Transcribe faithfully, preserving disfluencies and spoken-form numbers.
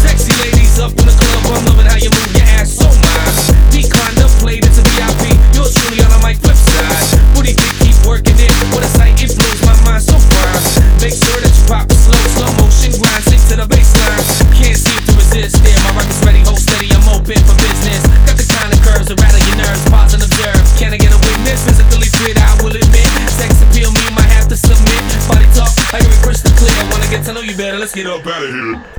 Sexy ladies up in the club, I'm loving how you move your ass so mine. Decline the plate, it's a V I P. Yours truly on my flip side. Booty big, keep working it. What a sight, it blows my mind so fine. Make sure that you pop it slow, slow motion grind, sink to the baseline. Can't see it to resist. There, my record's ready, hold steady, I'm open for business. Got the kind of curves that rattle your nerves, pause and observe. Can I get a witness? Physically fit, I will admit. Sex appeal, me might have to submit. Body talk, I hear it crystal clear. Wanna get to know you better, let's get up out of here.